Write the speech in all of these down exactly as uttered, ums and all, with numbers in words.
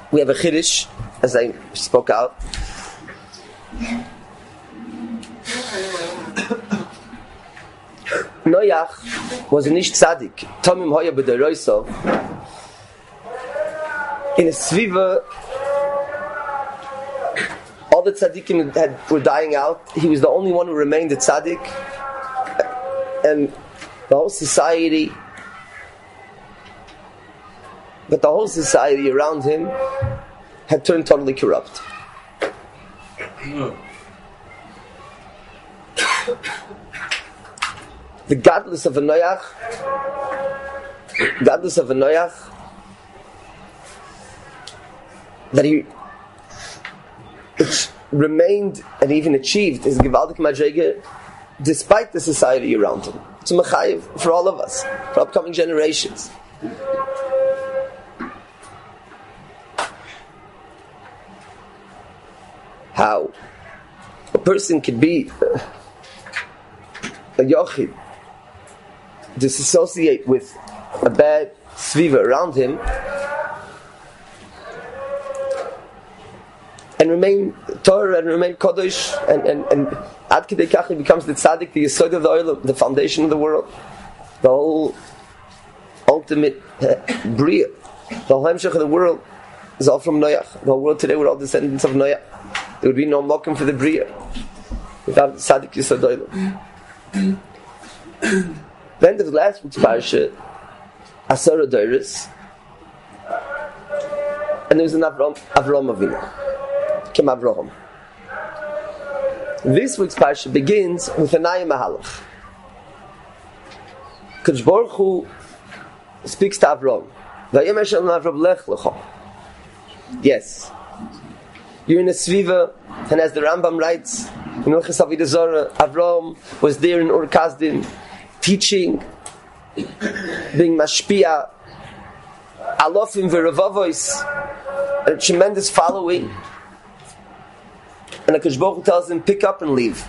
we have a chiddush, as I spoke out. Noach was a nish tzaddik. Tomim hoya b'deroiso. In a sviva, all the tzaddikim had, were dying out. He was the only one who remained a tzaddik. And the whole society, but the whole society around him had turned totally corrupt. The godless of a Noach, godless of a Noach, that he remained and even achieved his Givaldik Madrege despite the society around him. It's a mechayev for all of us, for upcoming generations. How a person can be a yochid, disassociate with a bad sviva around him, and remain Torah and remain Kodesh, and and and Ad Kidei Kach he becomes the tzaddik, the yesod of the oil, the foundation of the world, the whole ultimate uh, bria, the whole hemshech of the world is all from Noach. The whole world today we're all descendants of Noach. There would be no mokum for the bria without tzaddik yesod oil. The end of the last week's parsha, Asara Doris, and there was an Avram, Avram Avinu, Kim Avraham. This week's parsha begins with a Naya Mahalach. Kadosh Baruch Hu speaks to Avram. Vayomer Hashem Avram lech lecha. Yes, you're in a sviva, and as the Rambam writes in Ilchos Avodah Zarah, Avram was there in Ur Kasdim, teaching, being mashpia, alofim v'revavois, a tremendous following. And the HaKadosh Baruch Hu tells him, pick up and leave.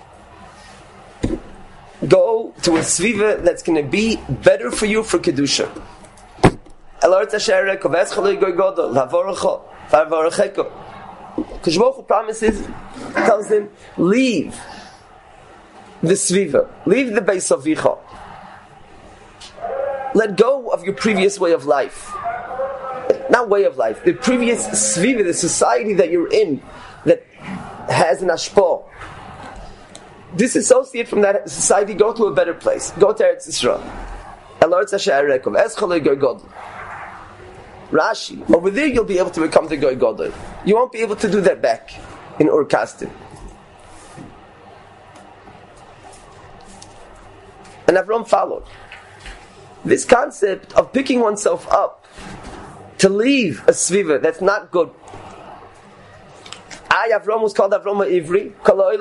Go to a sviva that's going to be better for you for Kedusha. HaKadosh Baruch Hu promises, tells him, leave the sviva, leave the Beis Avicha. Let go of your previous way of life. Not way of life, the previous sviva, the society that you're in, that has an ashpo. Disassociate from that society, go to a better place. Go to Eretz Yisrael. Rashi, over there you'll be able to become the Goy Godel. You won't be able to do that back in Ur Kasdim. And Avram followed. This concept of picking oneself up to leave a sviva that's not good. I, Avram, was called Avram Ivri,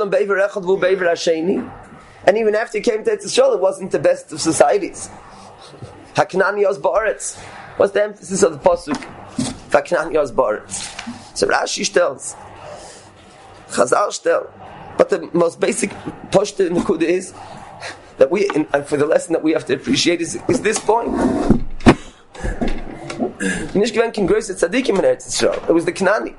and even after he came to Eretz Yisrael, it wasn't the best of societies. Haknani Yos Ba'aretz. What's the emphasis of the pasuk? Haknani Yos Ba'aretz. So Rashi tells, Chazal tells, but the most basic poshta in the Kudah is that we, in, and for the lesson that we have to appreciate is, is this point. Nish Gven can grace at tzaddikim in Eretz Yisrael. It was the Knani.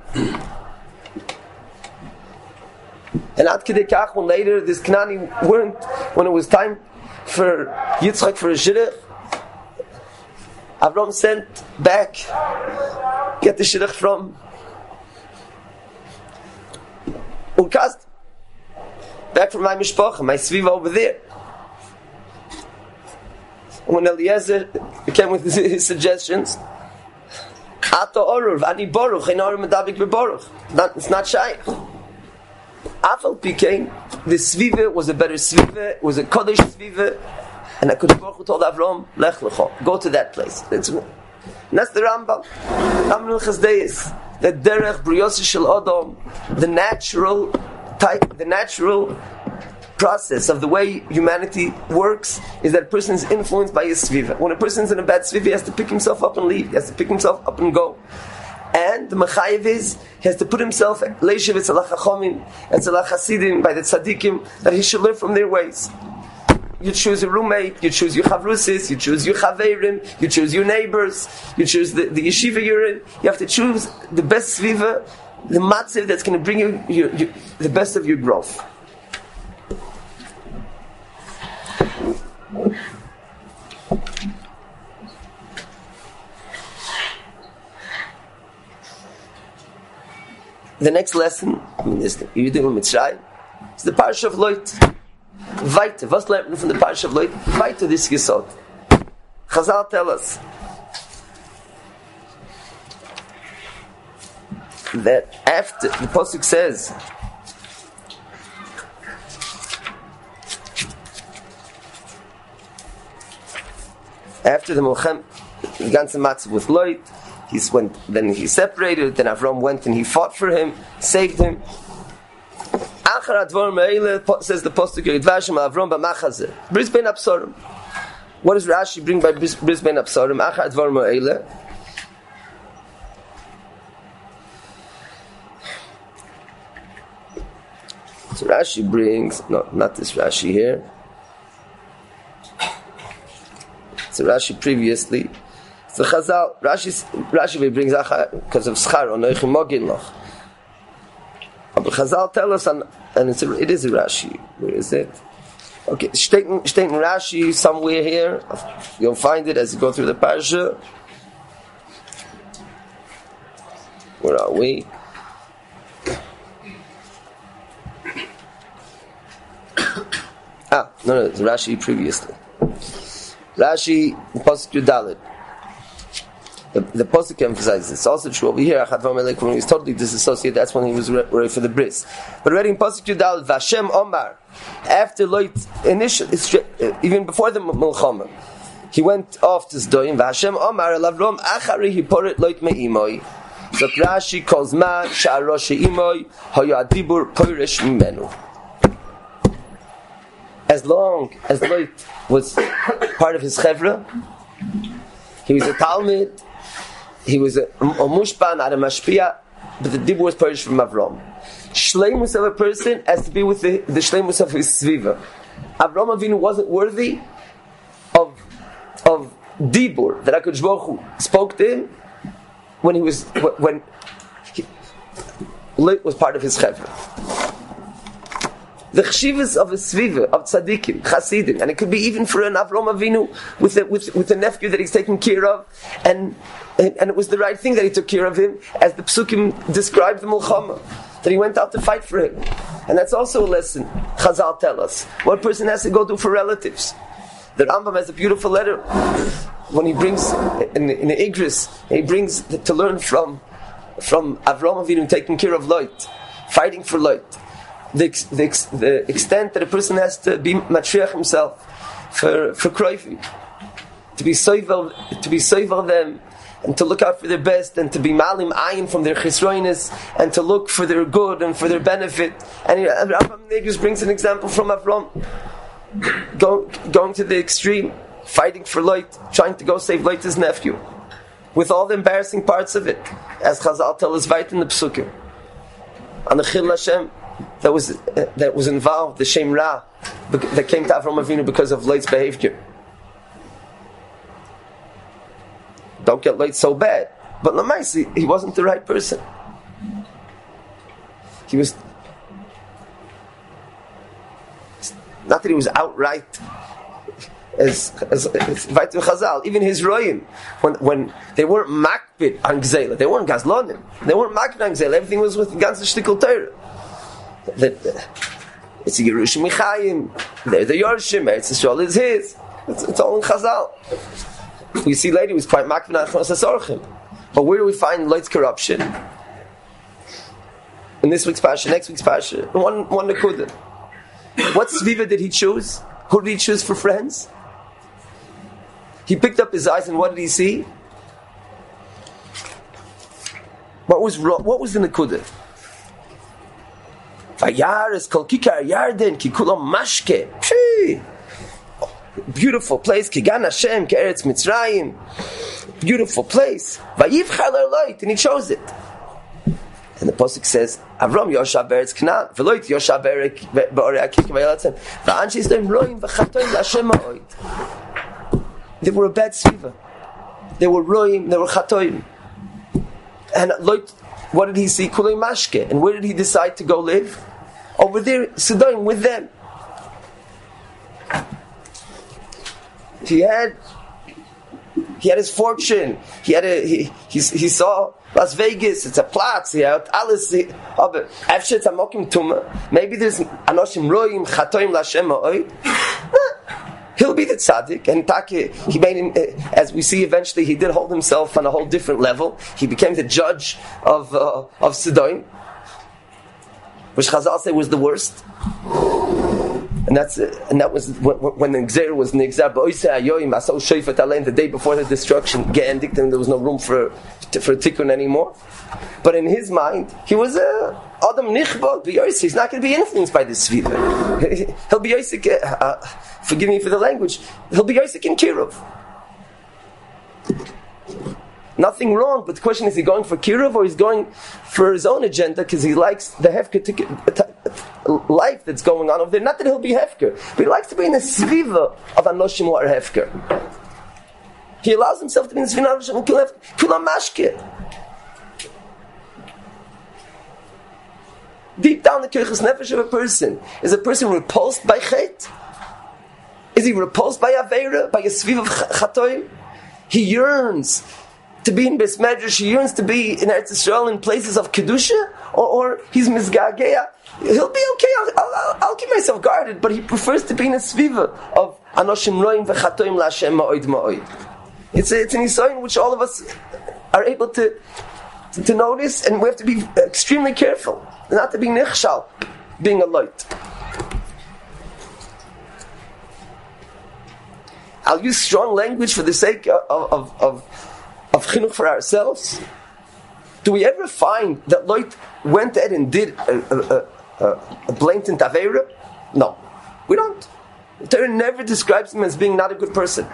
And Ad Kidei Kach, when later this Knani weren't, when it was time for Yitzchak for a shidduch, Avram sent back, get the shidduch from Ur Kasdim, back from my mishpacha, my sviva over there. When Eliezer came with his, his suggestions, Ata Orur, Vani Baruch, Ein Orur Medabik Bebaruch. It's not shy. Afal became, the sviva was a better sviva, it was a Kodesh sviva, and HaKadosh Baruch Hu told Avram, Lech Lecha, go to that place. That's, and that's the Rambam. Rambam Chazdeis, the Derech Briyos Shel Odom, the natural type, the natural process of the way humanity works is that a person is influenced by his sviva. When a person is in a bad sviva, he has to pick himself up and leave. He has to pick himself up and go. And the mechayev is, he has to put himself leishiv etzalach chachomim, etzalach hasidim, by the tzaddikim, that he should live from their ways. you choose a roommate, you choose your chavrusis, you choose your chaverim, you choose your neighbors, you choose the, the yeshiva you're in. You have to choose the best sviva, the matziv that's going to bring you your, your, the best of your growth. The next lesson, I mean, is the Yudim Mitzrayim, is the Parsha of Lot. Weiter, was lernt man from the Parsha of Lot? Weiter this Yesod. Chazal tell us that after, the Pasuk says, after the Mulchem, the ganze Matzav with Lot, he went, then he separated, then Avram went and he fought for him, saved him. Achar advar me'ele, says the Pasuk, Yidvashim Avram b'machazeh. Bris ben Absarim. What does Rashi bring by Bris ben Absarim? Achar advar me'ele. So Rashi brings, no, not this Rashi here. So Rashi previously, so Chazal, Rashi, Rashi brings Achar because of Schar, Onoichim Mogin Loch. But Chazal tell us, on, and it's a, it is a Rashi. Where is it? Okay, steht in Rashi somewhere here. You'll find it as you go through the Parsha. Where are we? Ah, no, no, it's Rashi previously. Rashi, Pasuk Yudalit. The, the Pasuk emphasizes it's also true over here. When he was totally disassociated, that's when he was re- ready for the bris. But already in Pasuk Yudalit, Vashem Omar, after Lot, initially, even before the Mulchama, he went off to Zdoim. Vashem Omar Lavrom Achari Hiporet Lot Me'imoi. So Rashi calls man Sha'arosh Imoi Hoya Dibur Poirish Mimenu. As long as Lot was part of his chevra, he was a Talmud, he was a, a Mushpan, not a Mashpia, but the Dibur was Perish from Avram. Shleimus of a person has to be with the, the Shleimus of his Sviva. Avram Avinu wasn't worthy of of Dibur, that HaKadosh Baruch Hu spoke to him when he was, when he, Lot was part of his chevra. The chshivas of a sviva, of tzaddikim, chasidim, and it could be even for an Avram Avinu with a, with, with a nephew that he's taking care of, and, and and it was the right thing that he took care of him, as the psukim describe the Mulchama, that he went out to fight for him. And that's also a lesson, Chazal tell us, what a person has to go do for relatives. The Rambam has a beautiful letter, when he brings, in, in the Igris, he brings to learn from, from Avram Avinu taking care of Lot, fighting for Lot. The, the, the extent that a person has to be matriach himself for for kroifi, to be soivel, to be soivel them, and to look out for their best, and to be malim ayin from their chisroinis, and to look for their good and for their benefit. And Rambam Negus brings an example from Avram, Go, going to the extreme, fighting for Lot, trying to go save Lot, his nephew, with all the embarrassing parts of it, as Chazal tell us right in the Psukim, on the Chil Hashem. That was uh, that was involved, the Shem Ra that came to Avram Avinu because of Lot's behavior. Don't get Lot so bad, but Lamaisi, he wasn't the right person. He was not that he was outright as as, as Chazal. Even his royim, when when they weren't makbid on Gzela, they weren't gazlonim, they weren't makbid on Gzela. Everything was with ganze shtickle Torah. That it's a Yerusha Michayim, they're the Yorshim, Eretz Yisrael is his. It's, it's all in Chazal. We see later he was quite makbid on Chos. But where do we find Lot's corruption? In this week's Parsha, next week's Parsha, one one Nekudah. What Sviva did he choose? Who did he choose for friends? He picked up his eyes and what did he see? What was what was the Nekudah? Vayaris kol kikar yarden ki kulam mashke. Beautiful place. Kigan Hashem ke'eretz Mitzrayim. Beautiful place. Vayivchar Lot, and he chose it. And the pasuk says, Avram Yosha Beretz Canaan, Veloit Yosha Berek Be'orei Akik Vayalatzem, Va'anshis Doim Roim V'chatoim L'Hashem Ha'oid. They were a bad sviva. They were roim, they were chatoim. And Lot, what did he see? Kulei Mashke. And where did he decide to go live? Over there, Sidon, with them. He had, he had his fortune. He had a, he, he, he saw Las Vegas. It's a Platz. He had Alice. Maybe there's Anoshim Roim Chatoim L'Hashem Ha'oid. He'll be the tzaddik, and Taki, he made him, as we see eventually, he did hold himself on a whole different level. He became the judge of uh, of Sidon, which Chazal say was the worst. And that's and that was when, when the Gzer was Nigzar B'Oisei Ayoyim Asau Shoifet Alein, the day before the destruction. Ge'endikt, and there was no room for for tikkun anymore. But in his mind, he was a Adam Nichbod B'Yosei. He's not going to be influenced by this sviva. He'll be Yosek. Uh, forgive me for the language. He'll be Yosek in Kiruv. Nothing wrong, but the question is: he going for Kiruv or he's going for his own agenda because he likes the hefker life that's going on over there? Not that he'll be hefker, but he likes to be in the sviva of anoshim who are hefker. He allows himself to be in the sviva of anoshim who are kulam mashke. Deep down, the kirchus nefesh of a person is a person repulsed by chet. Is he repulsed by aveira, by a sviva of chatoim? He yearns to be in Beis Medrash, he yearns to be in Eretz Yisrael in places of Kedusha, or, or he's Mizgagea. He'll be okay, I'll, I'll, I'll keep myself guarded, but he prefers to be in a sviva of Anoshim Roim V'chatoim L'Hashem Ma'oid Ma'oid. It's, a, it's an Yisrael in which all of us are able to, to, to notice, and we have to be extremely careful, not to be nichshal, being a light. I'll use strong language for the sake of, of, of of chinuch for ourselves. Do we ever find that Lot went ahead and did a, a, a, a blatant aveira? No, we don't. The Torah never describes him as being not a good person.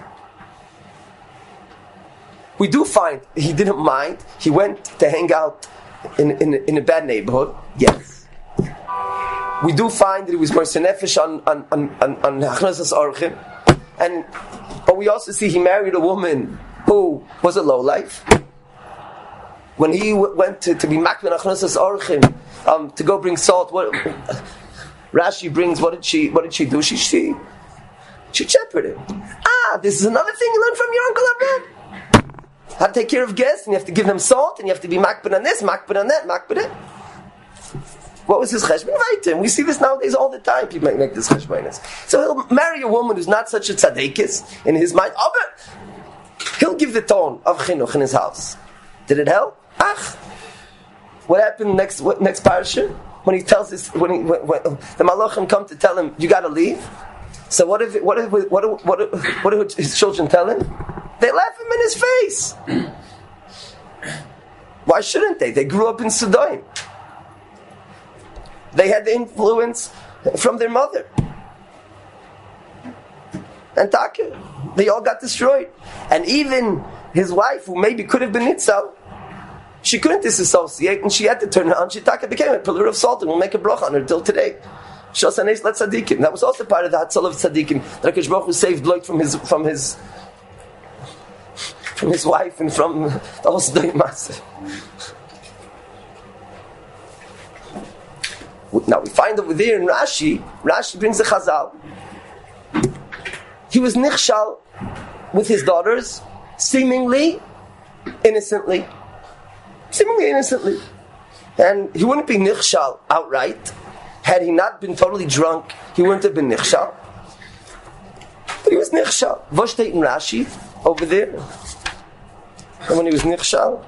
We do find he didn't mind. He went to hang out in, in, in a bad neighborhood. Yes. We do find that he was mercy nefesh on on on on hachnasas orchim, and but we also see he married a woman who was a lowlife. When he w- went to, to be makbin achnasas orchim, um, to go bring salt, what Rashi brings, what did she what did she do? She she she shepherded. Ah, this is another thing you learned from your uncle Abraham. How to take care of guests, and you have to give them salt, and you have to be makbin on this, makbin on that, makbin it. What was his cheshbon? And we see this nowadays all the time. People make, make this cheshbonis. So he'll marry a woman who's not such a tzadikis in his mind. Oh, but he'll give the tone of chinuch in his house. Did it help? Ach. What happened next? What, next parasha when he tells this? When, he, when, when the malachim come to tell him, you got to leave. So what if? What if? What? What? What? What do his children tell him? They laugh him in his face. Why shouldn't they? They grew up in Sidon. They had the influence from their mother. And Taka, they all got destroyed. And even his wife, who maybe could have been Nitzal, she couldn't disassociate, and she had to turn on. She Taka became a pillar of salt, and we'll make a bracha on her till today. Shosanes let tzaddikim. That was also part of the Hatzal of tzaddikim. That HaKadosh Baruch Hu saved Lot from his from his from his wife and from the whole Sdei Maaseh. Now we find over there in Rashi, Rashi brings a chazal. He was nichshal with his daughters, seemingly innocently. Seemingly innocently. And he wouldn't be nichshal outright. Had he not been totally drunk, he wouldn't have been nichshal. But he was nichshal. Voshteit in Rashi, over there. And when he was nichshal,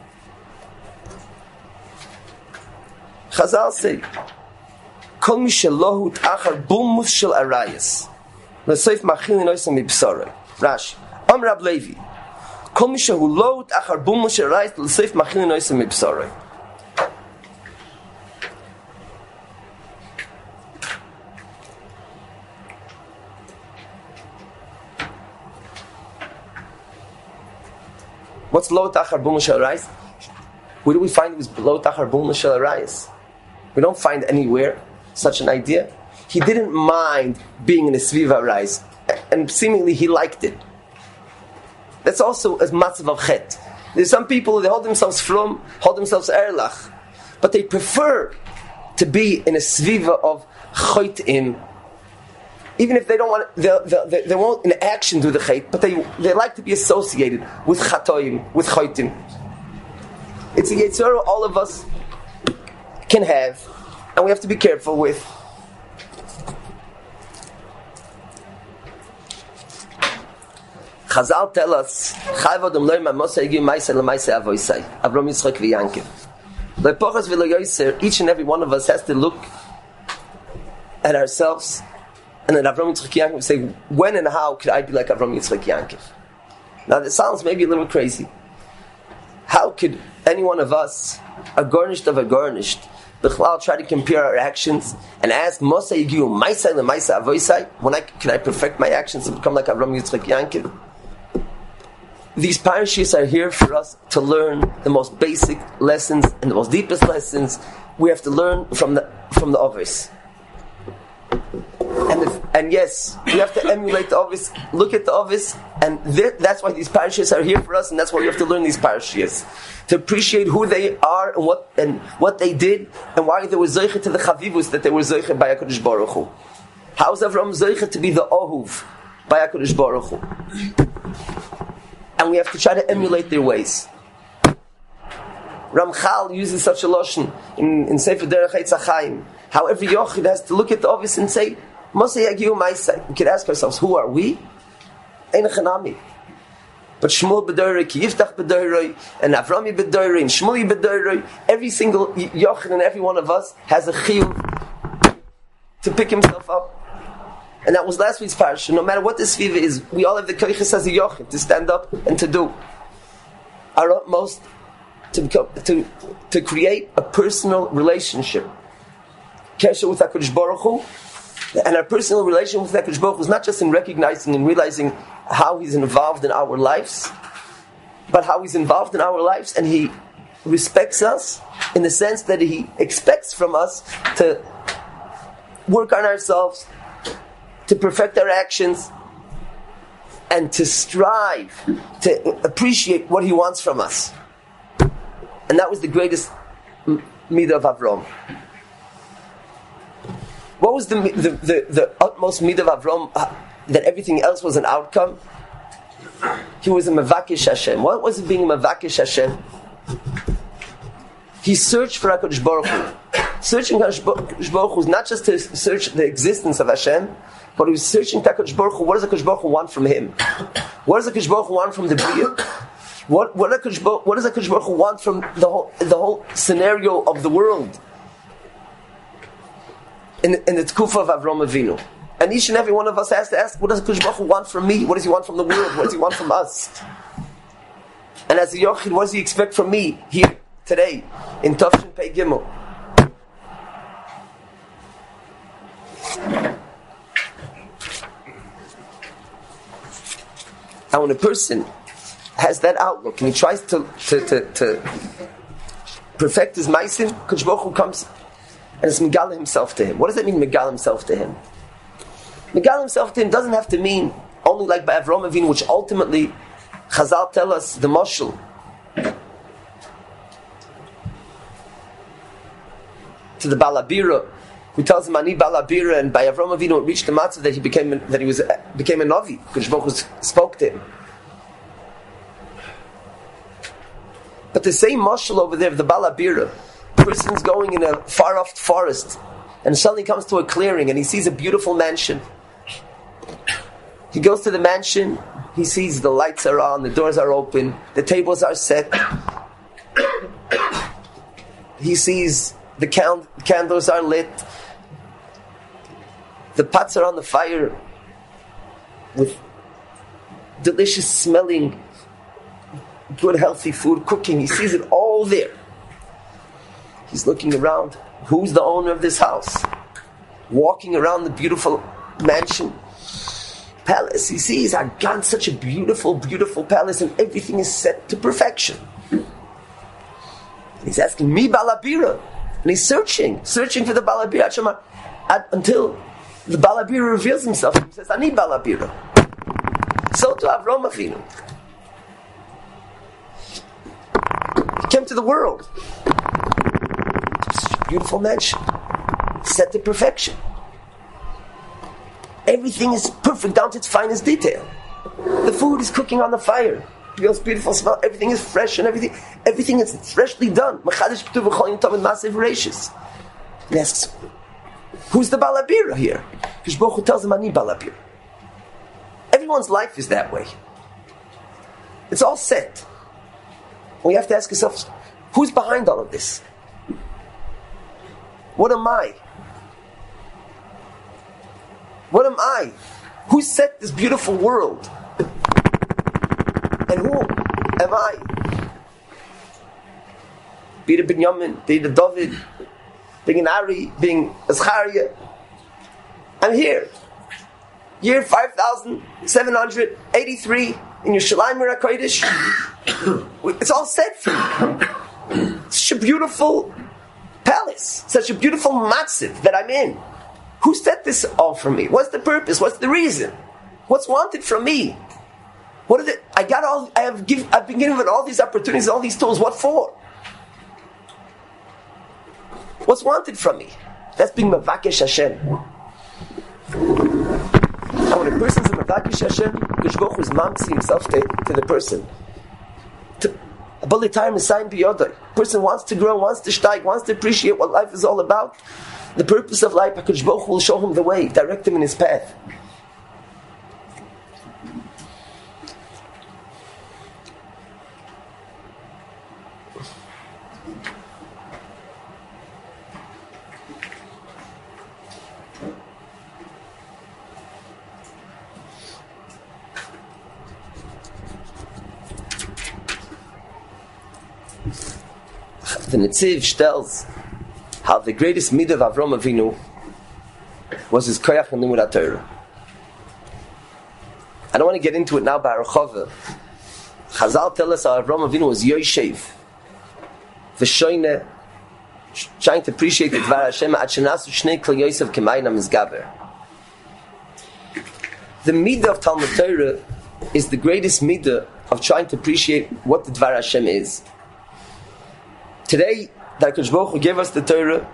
Chazal say, Kol mi shelohu t'achar bulmus shel arayas. L'seif machilin oisam mibsarei. Rashi. Am Rab Levi. Kol mi shehu lo t'achar bulmus shel arayas. L'seif machilin oisam mibsarei. What's lo t'achar bulmus shel arayas? Where do we find it was below Tacharbun Shel Arayis? We don't find anywhere such an idea. He didn't mind being in a Sviva Arayis, and seemingly he liked it. That's also a matzav of chet. There's some people, they hold themselves from, hold themselves erlach, but they prefer to be in a Sviva of choitim, even if they don't want, they, they, they won't in action do the chet, but they, they like to be associated with chatoim, with choitim. It's a Yetzirah all of us can have, and we have to be careful with. Chazal tell us, Avram Yitzchak v'Yankiv. Each and every one of us has to look at ourselves, and then Avram Yitzchak Yankiv say, when and how could I be like Avram Yitzchak Yankiv? Now this sounds maybe a little crazy. How could any one of us, a garnished of a garnished, B'chlal try to compare our actions and ask, Moshe Yigiu, Maisai leMaisa Avoisai, when I can I perfect my actions and become like Avram Yitzchak Yankiv? These parashas are here for us to learn the most basic lessons and the most deepest lessons we have to learn from the from the Ovis. And if, and yes, we have to emulate the Ovis, look at the Ovis, and th- that's why these parashas are here for us, and that's why we have to learn these parashas. To appreciate who they are and what and what they did, and why they were zeicha to the chavivus that they were zeicha by HaKadosh Baruch Hu. How is Avram zeicha to be the ohuv by HaKadosh Baruch Hu? And we have to try to emulate their ways. Ramchal uses such a loshon in, in Sefer Derech Eitz HaChaim. How every yochid has to look at the Ovis and say, Moshe Yagiu Maisai. We could ask ourselves, who are we? Ein Chanami. But Shmuel B'Doiroi, Ki Yiftach B'Doiroi, and Avrami B'Doiroi, and Shmuli B'Doiroi, every single yochid and every one of us has a chiyuv to pick himself up. And that was last week's parasha. No matter what the sviva is, we all have the koiches as a yochid to stand up and to do our utmost to become, to to create a personal relationship. Kesher with HaKadosh Baruch Hu, and our personal relationship with HaKadosh Baruch Hu is not just in recognizing and realizing how He's involved in our lives, but how He's involved in our lives, and He respects us in the sense that He expects from us to work on ourselves, to perfect our actions, and to strive to appreciate what He wants from us. And that was the greatest midah of Avram. What was the the, the, the utmost midah of Avram, uh, that everything else was an outcome? He was a mevakesh Hashem. What was it being a mevakesh Hashem? He searched for HaKadosh Baruch Hu. Searching for HaKadosh Baruch Hu is not just to search the existence of Hashem, but he was searching for HaKadosh Baruch Hu. What does HaKadosh Baruch Hu want from him? What does HaKadosh Baruch Hu want from the Bria? What what, HaKadosh, what does HaKadosh Baruch Hu want from the whole the whole scenario of the world? In, in the Tkufa of Avram Avinu. And each and every one of us has to ask, what does HaKadosh Baruch Hu want from me? What does He want from the world? What does He want from us? And as a Yochid, what does He expect from me here, today, in Tafshin Pei Gimel? And when a person has that outlook and he tries to, to, to, to perfect his maisim, HaKadosh Baruch Hu comes and it's Megala himself to him. What does that mean, Megala himself to him? Megala himself to him doesn't have to mean only like by Avram Avinu, which ultimately Chazal tell us the mashal to the Balabira, who tells him Ani Balabira, and by Avram Avinu it reached the matzah that he became that he was became a Navi, because Baruch Hu spoke to him. But the same mashal over there of the Balabira, person's going in a far-off forest and suddenly comes to a clearing and he sees a beautiful mansion. He goes to the mansion, he sees the lights are on, the doors are open, the tables are set. He sees the can- candles are lit, the pots are on the fire with delicious smelling, good healthy food cooking. He sees it all there. He's looking around. Who's the owner of this house? Walking around the beautiful mansion, palace. He sees, I've got such a beautiful, beautiful palace, and everything is set to perfection. He's asking me Balabira, and he's searching, searching for the Balabira until the Balabira reveals himself. He says, "I need Balabira." So to Avraham Avinu, he came to the world. Such a beautiful mansion, set to perfection. Everything is perfect down to its finest detail. The food is cooking on the fire. Feels beautiful smell. Everything is fresh and everything, everything is freshly done. He asks, "Who's the Balabira here?" Because Baruch Hu tells him, "Ani Balabira." Everyone's life is that way. It's all set. We have to ask ourselves, who's behind all of this? What am I? What am I? Who set this beautiful world? And who am I? Be the Binyamin, be the David, being an Ari, being Azchariah. I'm here. Year five thousand seven hundred eighty-three in Yerushalayim HaKodesh. It's all set for me. Such a beautiful palace, such a beautiful matziv that I'm in. Who set this all for me? What's the purpose? What's the reason? What's wanted from me? What are the, I got all, I have give, I've been given all these opportunities, all these tools. What for? What's wanted from me? That's being Mavakesh Hashem. And when a person's a Mavakesh Hashem, Yishboch is mamsi himself to, to the person. To, a time is sign biyodai. Person wants to grow, wants to steig, wants to appreciate what life is all about. The purpose of life, HaKadosh Baruch Hu will show him the way, direct him in his path. The Netziv tells how the greatest midah of Avraham Avinu was his koyach and limud HaTorah. I don't want to get into it now by Arachava. Chazal tell us how Avraham Avinu was Yoshev, v'shoyne, trying to appreciate the Dvar Hashem, ad shenasu shnei kol Yosef k'mayna mizgaber. The midah of Talmud Torah is the greatest midah of trying to appreciate what the Dvar Hashem is. Today, that HaKadosh Baruch Hu gave us the Torah.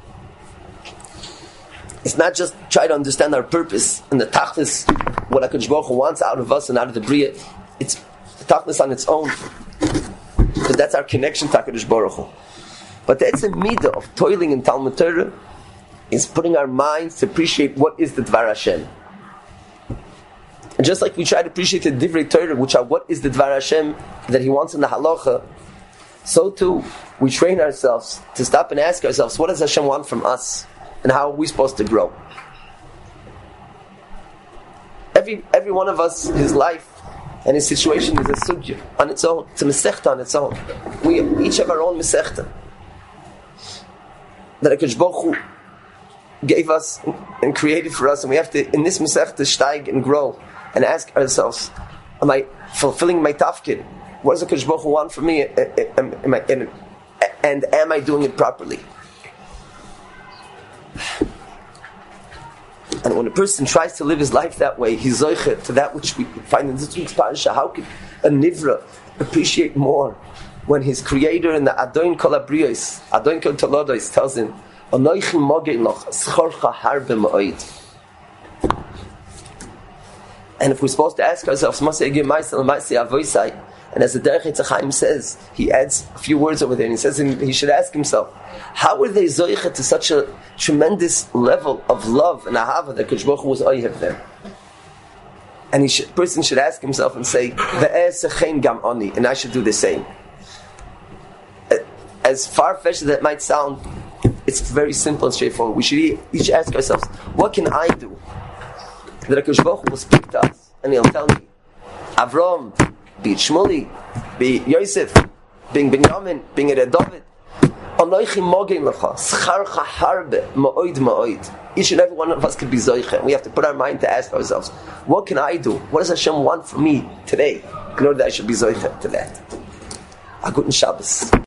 It's not just try to understand our purpose and the tachlis, what HaKadosh Baruch Hu wants out of us and out of the Bria. It's the tachlis on its own, because that's our connection to HaKadosh Baruch Hu. But that's a midah of toiling in Talmud Torah, is putting our minds to appreciate what is the Dvar Hashem. And just like we try to appreciate the Divrei Torah, which are what is the Dvar Hashem that He wants in the halacha, so too we train ourselves to stop and ask ourselves, what does Hashem want from us, and how are we supposed to grow? Every every one of us, his life and his situation is a sugya on its own. It's a mesechta on its own. We each have our own mesechta that HaKadosh Baruch Hu gave us and created for us, and we have to, in this mesechta, steig and grow and ask ourselves, am I fulfilling my tafkid? What does HaKadosh Baruch Hu want from me? Am, am I, and, and am I doing it properly? And when a person tries to live his life that way, he's zoichet to that which we find in this week's parasha. How can a nivra appreciate more when his creator in the Adon Kol Habriyos, Adon Kol Tolodos, tells him, "Anoichi mogei loch schorcha harbe ma'od." And if we're supposed to ask ourselves, "Masei Ege Maisel Maisei Avoisai," and as the Derech Eitz Chaim says, he adds a few words over there, and he says he should ask himself, how were they zoichet to such a tremendous level of love and ahava that Kadosh Baruch Hu was oyev them? And a person should ask himself and say, "Ve'eh sechein gam ani," and I should do the same. As far-fetched as that might sound, it's very simple and straightforward. We should each ask ourselves, what can I do that Kadosh Baruch Hu will speak to us, and He'll tell me, Avram, be it Shmuli, be it Yosef, being Binyamin, being it David, Anoichi mogei lecha scharcha harbe ma'od ma'od. Each and every one of us could be zoiche. We have to put our mind to ask ourselves, what can I do? What does Hashem want from me today in order that I should be zoiche to that? A guten Shabbos.